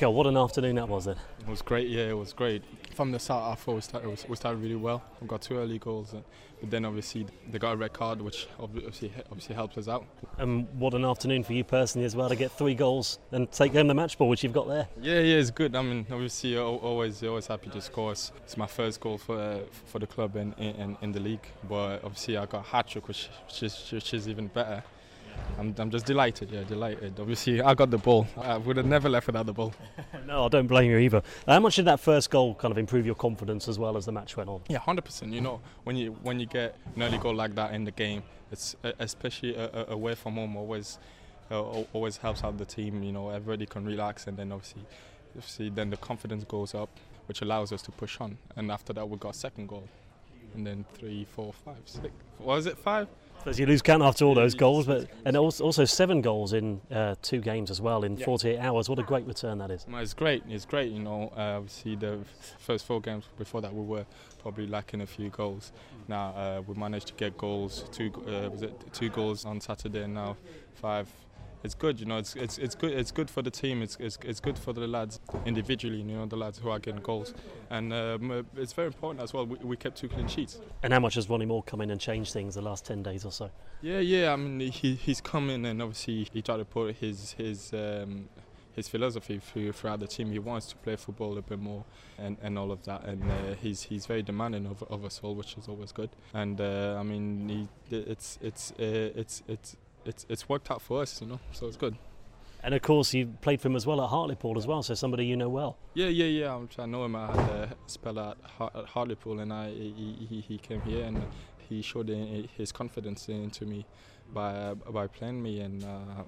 goal. What an afternoon that was then. It was great, yeah, it was great. From the start, I thought we started really well. We got 2 early goals, but then obviously they got a red card, which obviously helped us out. And what an afternoon for you personally as well, to get 3 goals and take home the match ball, which you've got there. Yeah, it's good. I mean, obviously, you're always happy to score. It's my first goal for the club and in the league. But obviously, I got a hat-trick, which is even better. I'm just delighted, delighted. Obviously, I got the ball. I would have never left without the ball. No, I don't blame you either. How much did that first goal kind of improve your confidence as well as the match went on? Yeah, 100%. You know, when you get an early goal like that in the game, it's especially away from home, always helps out the team. You know, everybody can relax, and then obviously then the confidence goes up, which allows us to push on. And after that, we got a second goal, and then 3, 4, 5, 6. What was it, 5? As you lose count after all those goals, and also 7 goals in 2 games as well in 48 hours. What a great return that is. Well, it's great. You know, obviously the first 4 games before that we were probably lacking a few goals. Now we managed to get goals. 2 goals on Saturday, and now 5. It's good, you know. It's good. It's good for the team. It's good for the lads individually. You know, the lads who are getting goals, and it's very important as well. We kept 2 clean sheets. And how much has Ronnie Moore come in and changed things the last 10 days or so? Yeah. I mean, he's come in and obviously he tried to put his philosophy throughout the team. He wants to play football a bit more and all of that. And he's very demanding of us all, which is always good. And I mean, it's worked out for us, you know, so it's good. And of course, you played for him as well at Hartlepool as well, so somebody you know well. Yeah. I know him. I had a spell at Hartlepool, and he came here and he showed his confidence into me by playing me, and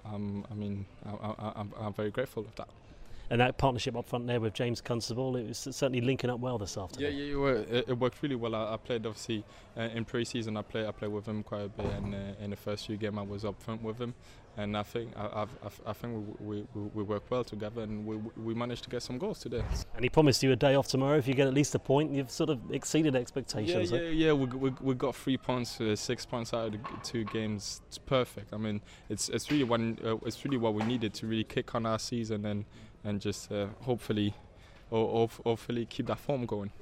I'm very grateful of that. And that partnership up front there with James Constable, it was certainly linking up well this afternoon. Yeah, it worked really well. I played obviously in pre-season. I played with him quite a bit, and in the first few games I was up front with him, and I think we worked well together, and we managed to get some goals today. And he promised you a day off tomorrow if you get at least a point. You've sort of exceeded expectations. Yeah. We got 3 points, 6 points out of the 2 games. It's perfect. I mean, it's really what we needed to really kick on our season and just hopefully keep that form going.